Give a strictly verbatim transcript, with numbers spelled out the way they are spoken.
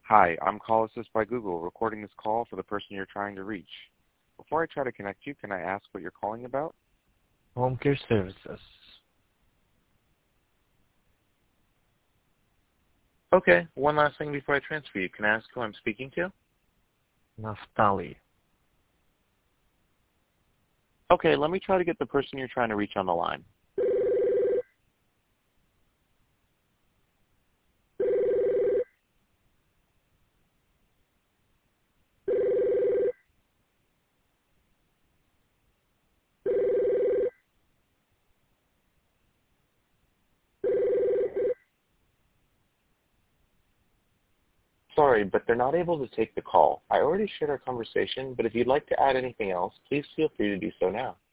Hi, I'm Call Assist by Google, recording this call for the person you're trying to reach. Before I try to connect you, can I ask what you're calling about? Home care services. Okay, one last thing before I transfer you. Can I ask who I'm speaking to? Naftali. Okay, let me try to get the person you're trying to reach on the line. Sorry, but they're not able to take the call. I already shared our conversation, but if you'd like to add anything else, please feel free to do so now.